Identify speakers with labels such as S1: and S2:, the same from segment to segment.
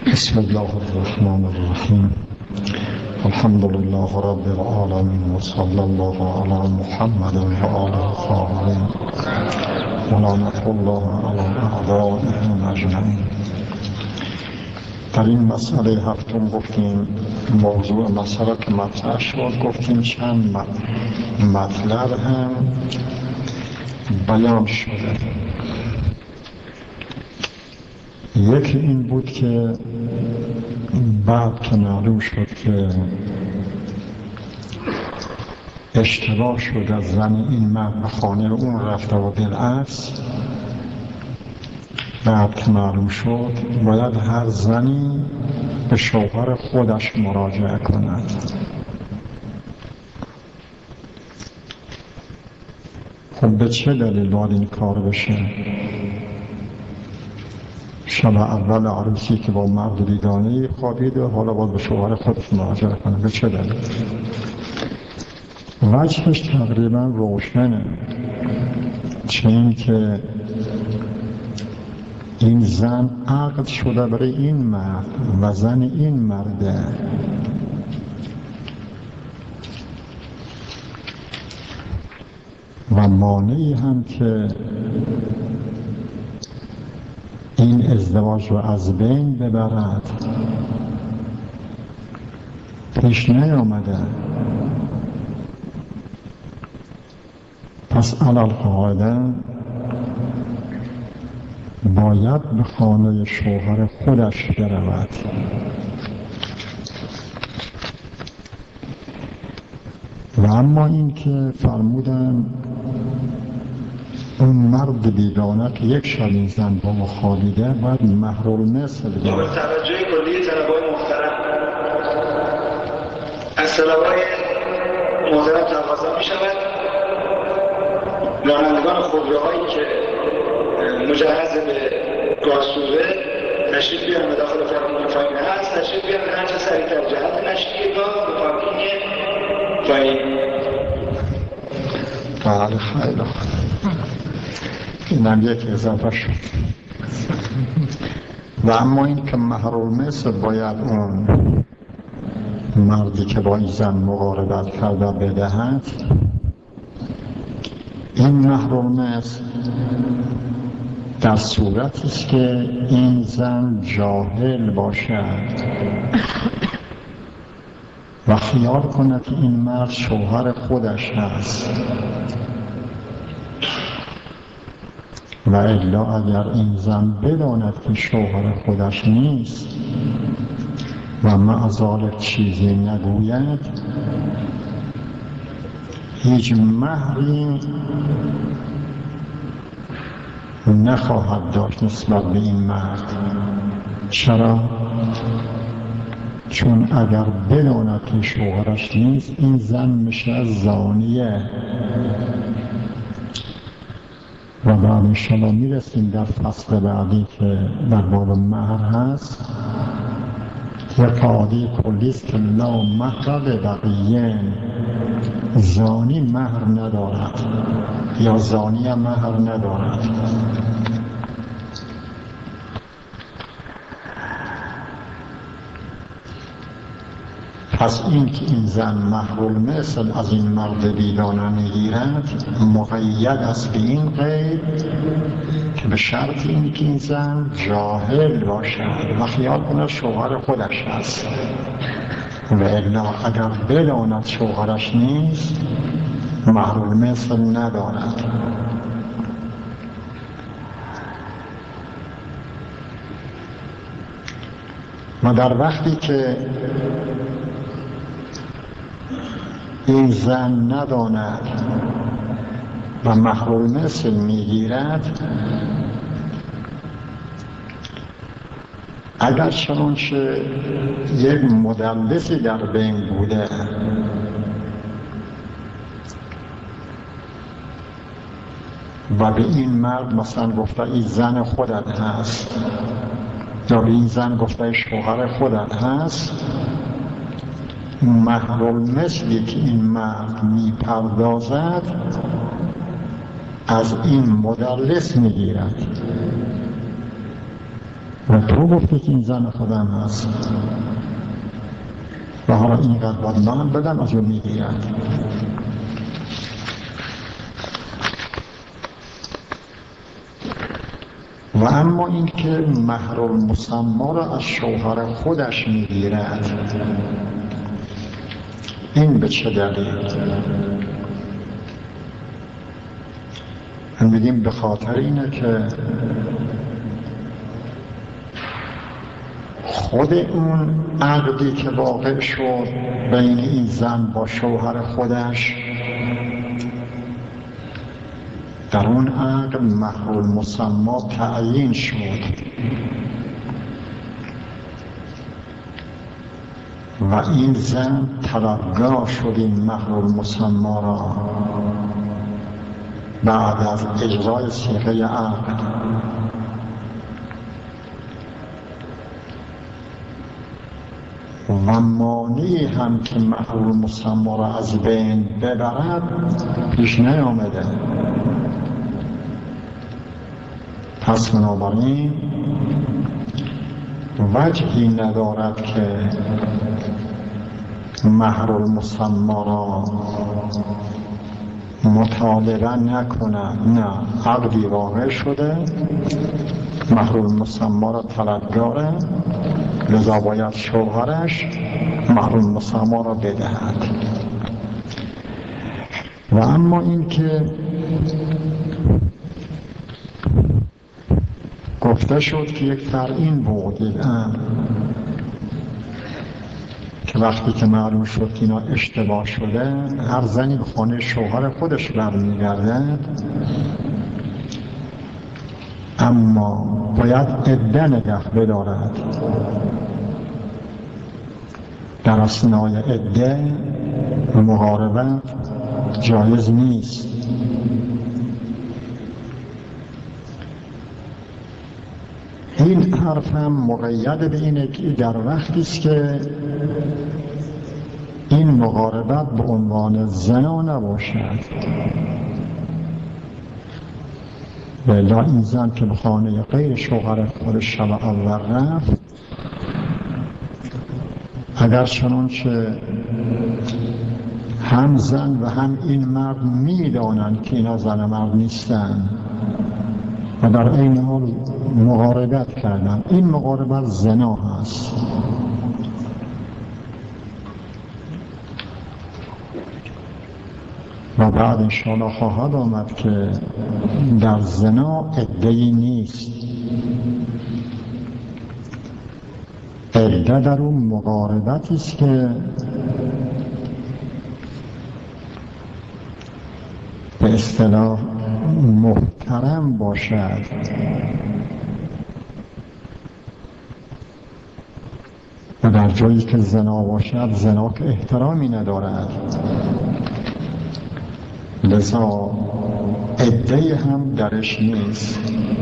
S1: بسم الله الرحمن الرحیم. الحمد لله رب العالمین و صلی الله علی محمد و آله الطاهرین و لعنة الله علی اعدائهم اجمعین. در این مسئله هفتم گفتیم موضوع مسئله که مطرح شد، گفتیم چند مطلب هم بیان شده. یکی این بود که بعد که معلوم شد که اشتباه شد از زن این مرد به خانه اون رفته و بالعکس، بعد که معلوم شد باید هر زنی به شوهر خودش مراجعه کند. خب به چه دلیل باید این کار بشه؟ شب اول عروسی که با مرد بیگانه‌ای خوابیده و حالا باید به شوهر خودش مراجعه کنه، به چه دلیل؟ وجهش تقریبا روشنه، چه این که این زن عقد شده برای این مرد و زن این مرده. و مانعی هم که این ازدواج رو از بین ببرد پیش نیامده. پس علی القاعده باید به خانه شوهر خودش برود. و اما این که فرمودن اون مرد بیگانه که یک شب این زن با ما خوابیده باید مهر المثل بگیره.
S2: با توجه کلی طلبای محترم، از طلبای محترم تقاضا می شود رانندگان خودروهایی که مجهز به گازسوزه تشریف بیارن، به داخل پارکینگ هست تشریف بیارن، هر چه سریعتر جهت نشریه گاز به پارکینگ پایین.
S1: بله، خیلی اینم یک اضافه شد. و اما این که مهر المثل باید اون مردی که با این زن مقاربت کرده بدهد، این مهر المثل در صورتی است که این زن جاهل باشد و خیال کند که این مرد شوهر خودش هست. و الا اگر این زن بداند که شوهر خودش نیست و معذالک چیزی نگوید، هیچ مهری نخواهد داشت نسبت به این مرد. چرا؟ چون اگر بداند که شوهرش نیست، این زن میشه زانیه. و بعد انشاءالله میرسیم در فصل بعدی که در باب مهر هست، یه قاعده کلیست که لا مهر لبقیه، زانی مهر ندارد یا زانیه مهر ندارد. پس این که این زن مهر المثل از این مرد بیگانه میگیرد مقید است به این قید که به شرط این که این زن جاهل باشد و خیال کند شوهر خودش هست. و الا اگر بداند شوهرش نیست، مهر المثل ندارد. و در وقتی که این زن نداند و مهر المثل میگیرد، اگر چنانچه یک مدلسی در بین بوده و به این مرد مثلا گفته این زن خودت هست یا به این زن گفته شوهر خودت هست، مهر المثلی که این مرد میپردازد از این مدلس میگیرد. و تو گفتی که این زن خودم هست و حالا اینقدر باید من بدم از اون میگیرد. و اما این که مهر المسما را از شوهر خودش میگیرد، این به چه دلیل؟ میگیم به خاطر اینه که خود اون عقدی که واقع شد بین این زن با شوهر خودش، در اون عقد مهر المسما تعیین شد و این زن طلبگار شد این مهر المسما را بعد از اجرای صیغه عقد. و مانعی هم که مهر المسما را از بین ببرد پیش نیامده. پس بنابراین وجهی ندارد که مهر المسما را مطالبه نکند. نه، عقدی واقع شده، مهر المسما را طلبگاره، لذا باید شوهرش مهر المسما را بدهد. و اما این که گفته شد که یک ترعین بود که وقتی که معلوم شد که اینا اشتباه شده، هر زنی به خانه شوهر خودش برمیگردد، اما باید عده نگه بدارد. در اثنای عده مقاربت جایز نیست. این حرف هم مقید به اینه که در وقتی است که این مقاربت به عنوان زنا نباشد. بلا این زن که به خانه غیر شوهر خودش شب اول رفت، اگر چنانچه هم زن و هم این مرد میدانند که اینا زن مرد نیستن و در این حال مقاربت کردن، این مقاربت زنا هست. و بعد انشاءالله خواهد آمد که در زنا عده‌ای نیست. عده در اون مقاربتی است که به اصطلاح محترم باشد و در جایی که زنا باشد، زنا که احترامی ندارد. لذا عده هم درش نیست.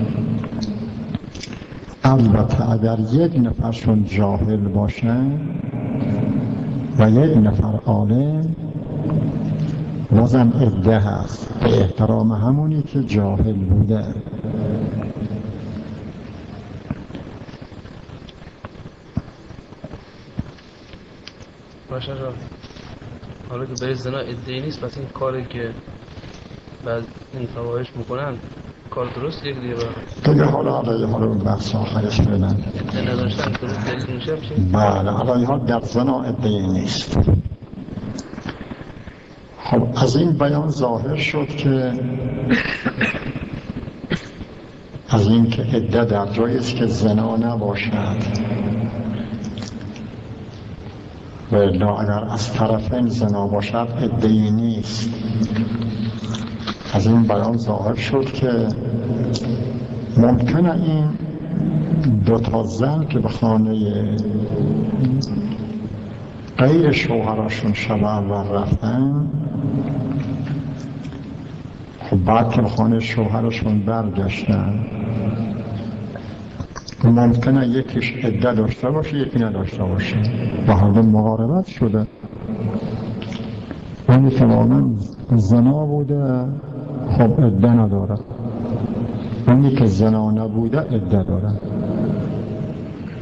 S1: البته اگر یک نفرشون جاهل باشه و یک نفر عالم، بازم عده هست به احترام همونی که جاهل بوده.
S3: باشه جان، حالا که برای زنا عده‌ای نیست، پس این کاری که بعد این فواحش میکنن کار درست یک دیگه
S1: حالا اون بحث آخرش بدن
S3: عده نداشتن درست دلیل میشه بشه.
S1: بله، حالا در زنا عده‌ای نیست. خب از این بیان ظاهر شد که از این که عده در جایی است که زنا نباشد، و الا اگر از طرفین زنا باشد عده‌ای نیست. از این بیان ظاهر شد که ممکنه این دو تا زن که به خانه غیر شوهرشون شب اول رفتن، خب بعد که به خانه شوهرشون برگشتن، ممکنه یکیش عده داشته باشه یکی نداشته باشه و هر دو مقاربت شده. اونی که واقعا زنا بوده خب عده نداره، اونی که زنا نبوده عده داره.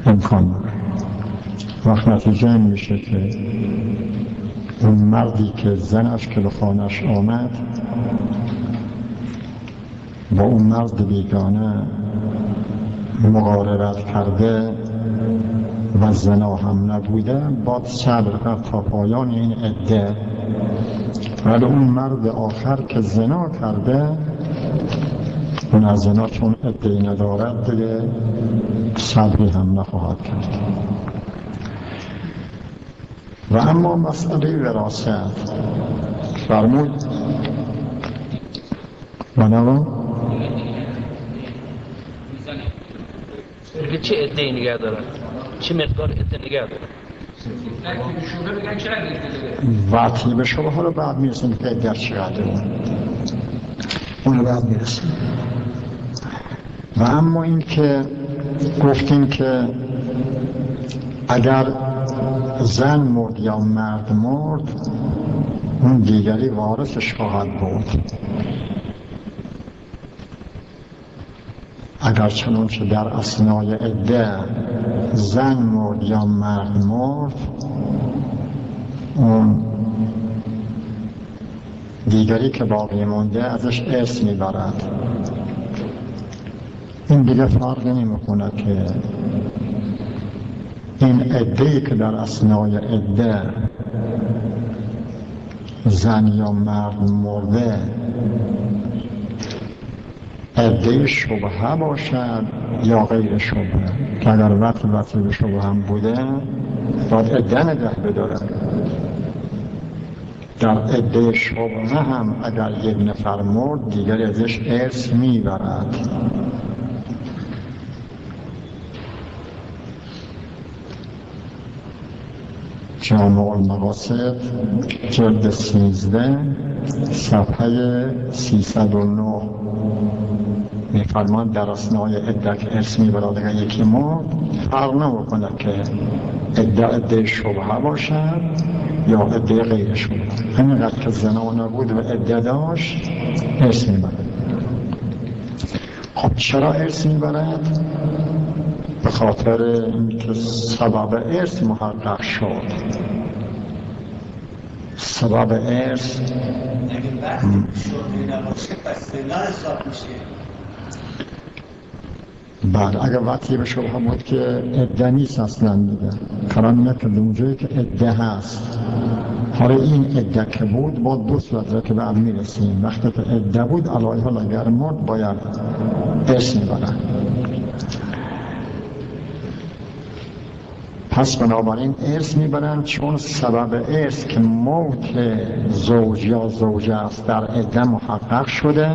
S1: امکان داره. وقت نتیجه این میشه که اون مردی که زنش که به خانه‌اش آمد با اون مرد بیگانه مقاربت کرده و زنا هم نبوده باید صبر کرد تا پایان این عده، ولی اون مرد آخر که زنا کرده اون از زنا چون عده‌ای ندارد دیگه صبری هم نخواهد کرد. و اما مسئله وراثت فرمود بنابراین
S3: دیگه چه عده‌ای نگه دارن؟ چه مقدار عده نگه دارن؟
S1: وقتی به شبه ها رو بعد میرسیم که عده چقدر اون رو بعد میرسیم. و اما این که گفتیم که اگر زن مرد یا مرد مرد اون دیگری وارثش خواهد بود، اگر چنانچه در اثنای عده زن مرد یا مرد مرد اون دیگری که باقی مونده ازش ارث میبرد. این دیگه فرق نمیکنه که این عده‌ای که در اثنای عده زن یا مرد مرده عده شبهه باشد یا غیر شبهه، که اگر وطی به شبهه هم بوده باید عده نگه بداره. در عده شبهه هم اگر یک نفر مرد دیگری ازش ارث میبرد. جامع المقاصد جلد 13 صفحه 309 میفرمان در اثنای عده که ارث میبرد اگر یکی مرد فرق نمیکنه که عده شبهه باشد یا عده غیر شبهه، همینقدر که زنا نبود و عده داشت ارث میبرد. خب چرا ارث میبرد؟ به خاطر اینکه سبب ارث محقق شد. سبب ارث بعد اگر وقتی به شبهه بود که عده نیست اصلا دیگه قرار نکرده اونجایی که عده هست. حالا این عده که بود با دو صورت که بعد میرسیم. وقتی که عده بود علایه حال اگر مرد باید ارث میبرن. پس بنابراین ارث میبرن چون سبب ارث که موت زوج یا زوجه است در عده محقق شده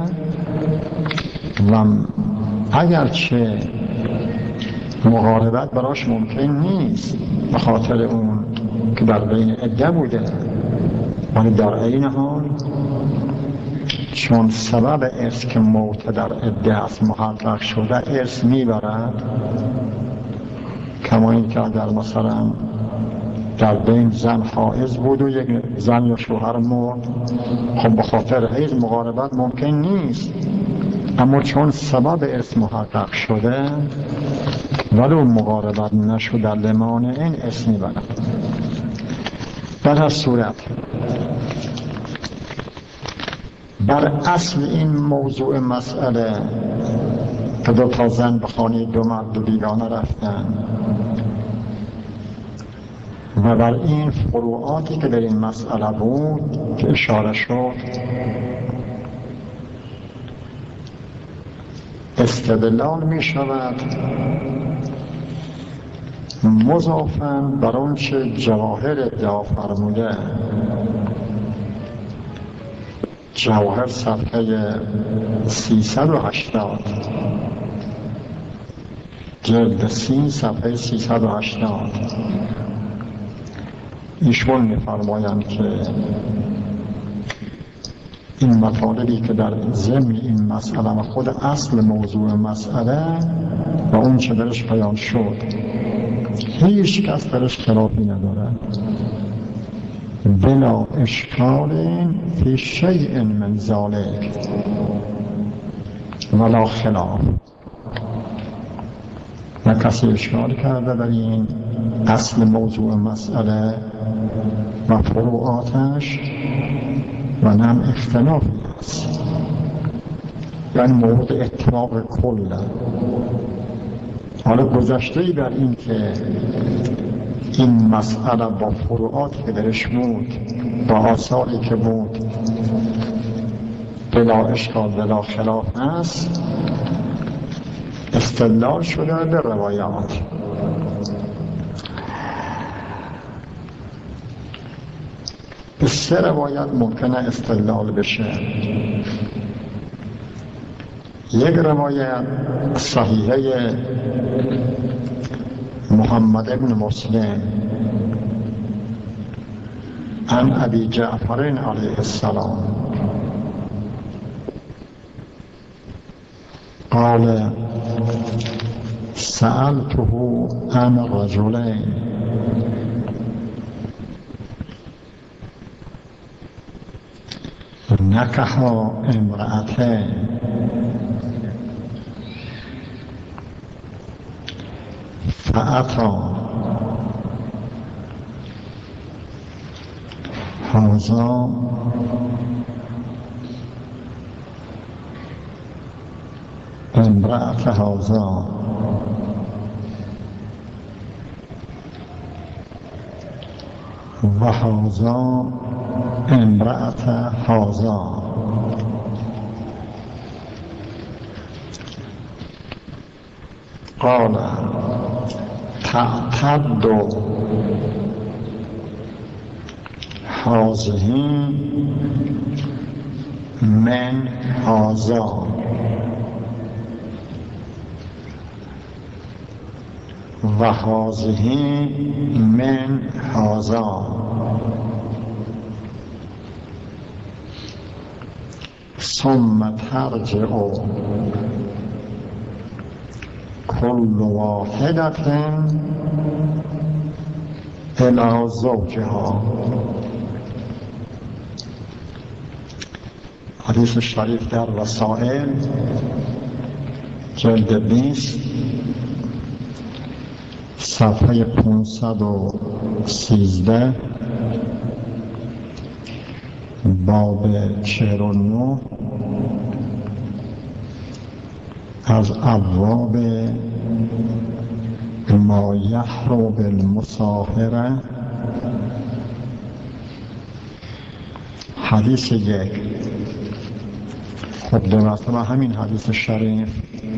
S1: و اگرچه مقاربت براش ممکن نیست به خاطر اون که در بین عده بوده، ولی در این حال چون سبب ارث که موت در عده است محقق شده ارث میبرد. کما این که اگر مثلا در بین زن حائض بود و یک زن یا شوهر مرد، خب به خاطر حیض مقاربت ممکن نیست، اما چون سبب ارث محقق شده ولو مقاربت نشد در لمان این ارث میبرد. در هر صورت بر اصل این موضوع مسئله که دو تا زن به خانه دو مرد بیگانه رفتن و بر این فروعاتی که در این مسئله بود که اشاره شد استدلال می شود مضافاً بر آنچه جواهر ادعا فرموده. جواهر صفحه 380 جلد 30 صفحه 380 ایشون می‌فرمایند که این مطالبی که در ضمن این مسئله و خود اصل موضوع مسئله و اون چه درش بیان شد هیچ کس درش خلافی نداره. بلا اشکال فی شیء من ذلک ولا خلاف. نه کسی اشکال کرده در این اصل موضوع مسئله و فروعاتش و نه هم اختلافی است، یعنی مورد اتفاق کله. حالا گذشته‌ای بر این که این مسئله با فروعاتی که درش بود، با آثاری که بود، بلا اشکال بلا خلاف است، استدلال شده به روایات. به 3 روایت ممکنه استدلال بشه. یک روایت صحیحه محمد ابن مسلم عن ابی جعفر علیه السلام قال سألته عن رجلين نكحا امرأتين فأتى هذا امرأة هذا وهذا امرأة هذا قال تعتد هذه من هذا و هذه من هذا ثم ترجع كل واحدة إلى زوجها. حدیث شریف در رسائل جلد 20 صفحه 513 باب 49 از ابواب ما یحرم بالمصاهره. حدیث 1. خب دو مرتبه همین حدیث شریف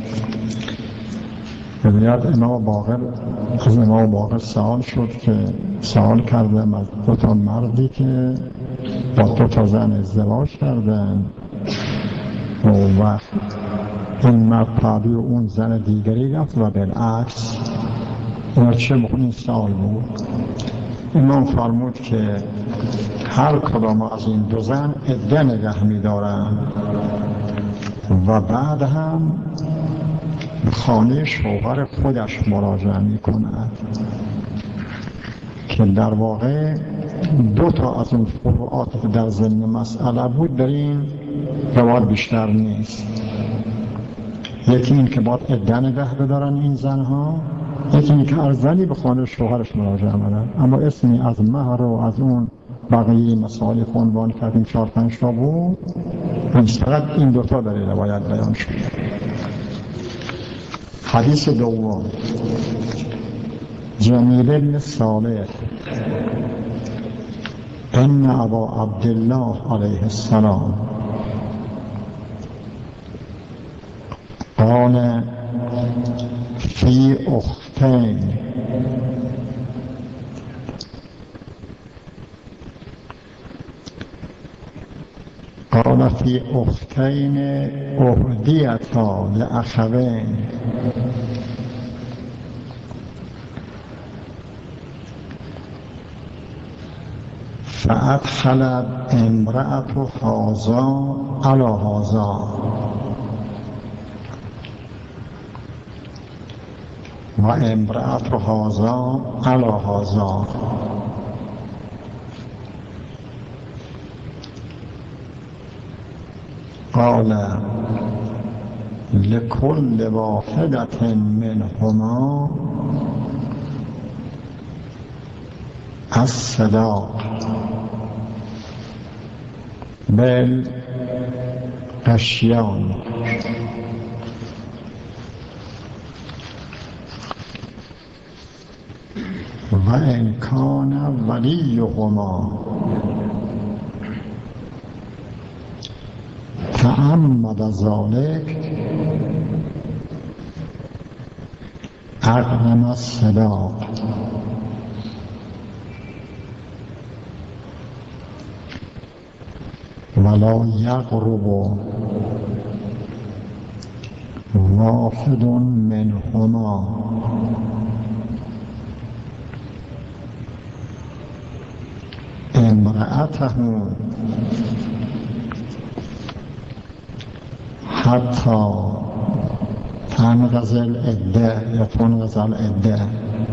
S1: ببینید امام باقر از امام باقر سوال کرده از 2 مردی که با 2 زن ازدواج کردن و وقت این مرد پادوی اون زن دیگری رفت و بالعکس. اون چه این سوال بود. امام فرمود که هر کدام از این 2 زن عده نگه می‌دارن و بعد هم خانه شوهر خودش مراجعه می‌کند که در واقع 2 از اون فروعات که در ضمن مسئله بود در این روایت بیشتر نیست. یکی این که باید عده نگه بدارن این زنها، یکی این که هر زنی به خانه شوهرش مراجعه کنند. اما اسمی از مهر و از اون بقیه مسائل که عنوان کردیم 4-5 تا بود، فقط این 2 در روایت بیان شد. حدیث 2 جمیل بن صالح ان ابا عبدالله علیه السلام قال فی اختین قال فی اختین اهدیتا لاخوین فادخلت امرأة هذا على هذا و امرأة هذا على هذا قال لكل واحدة منهما الصداق بالغشيان. وإن كان وليهما تعمد ذلك أغرم الصداق. ولا يقرب واحد منهما امرأته حتى تنقضي العدة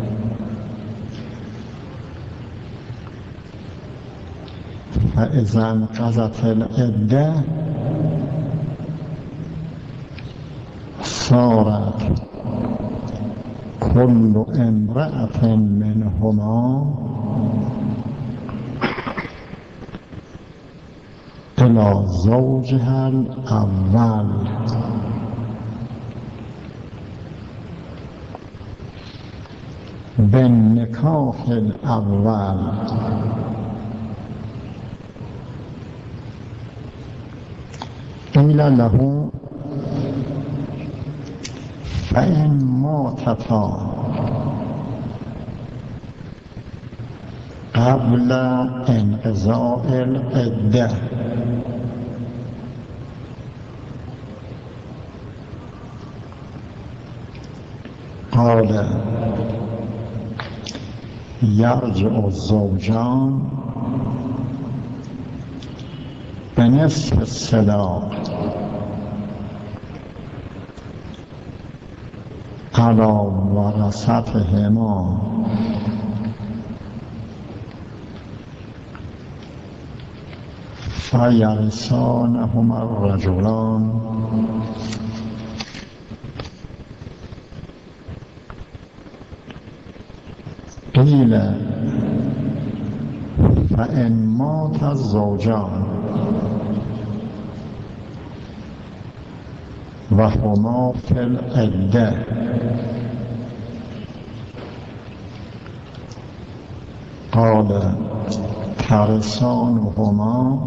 S1: فإذا انقضت العدة صارت كل امرأة منهما إلى زوجها الأول بالنكاح الأول. قيل له فإن ماتتا قبل انقضاء العدة قال يرجع الزوجان بنصف الصداق على ورثتهما فيرثانهما الرجلان قيل فإن مات الزوجان وهما في العدة قال ترثانهما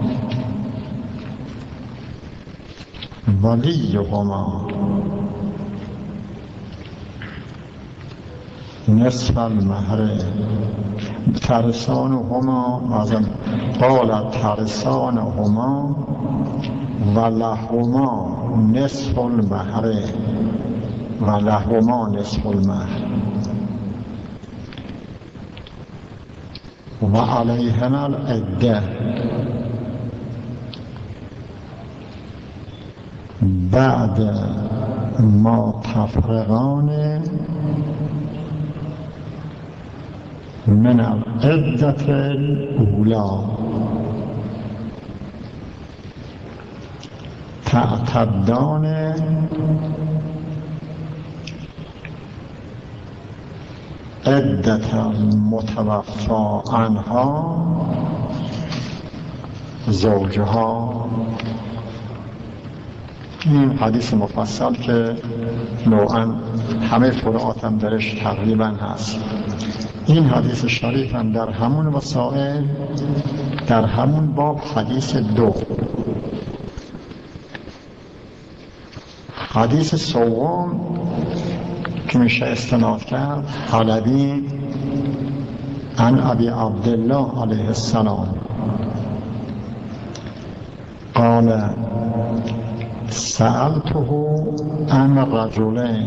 S1: وليهما نصف المهر. ترثانهما قال ترثانهما ولهما نصف المهر ولهما نصف المهر وعليهما العدة بعد ما تفرغان من العدة الأولى تعتدان عدة المتوفى عنها زوجها. این حدیث مفصل که نوعا همه فروعات هم درش تقریبا هست. این حدیث شریف هم در همون مسائل در همون باب حدیث 2. حدیث سوم که میشه استناد کرد حلبی عن ابی عبدالله علیه السلام قال سألته عن رجلين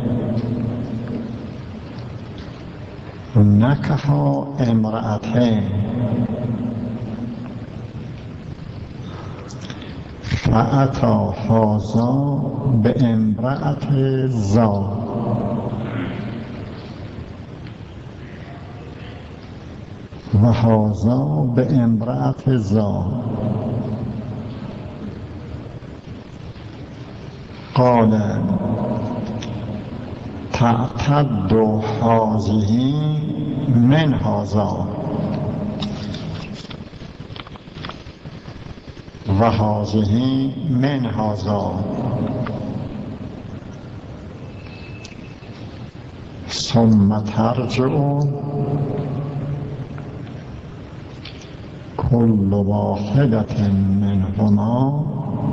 S1: نكحا امرأتين فأتى هذا بامرأة ذا وهذا بامرأة ذا قال تعتد هذه من هذا و هذه من هذا ثم ترجع كل واحدة منهما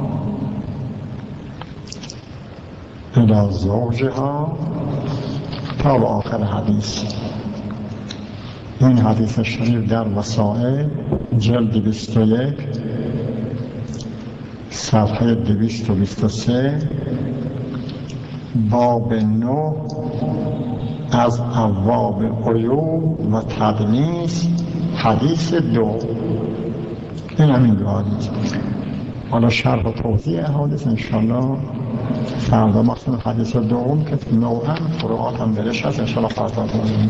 S1: إلى زوجها تا به آخر حدیث. این حدیث شریف در وسائل جلد 21 صفحه 223 باب 9 از ابواب عیوب و تدلیس حدیث 2. این همین دو حدیث. حالا شرح و توضیح حدیث انشاءالله فردا مخصوصا حدیث دوم که نوعا فروعات هم برش هست انشاءالله فردا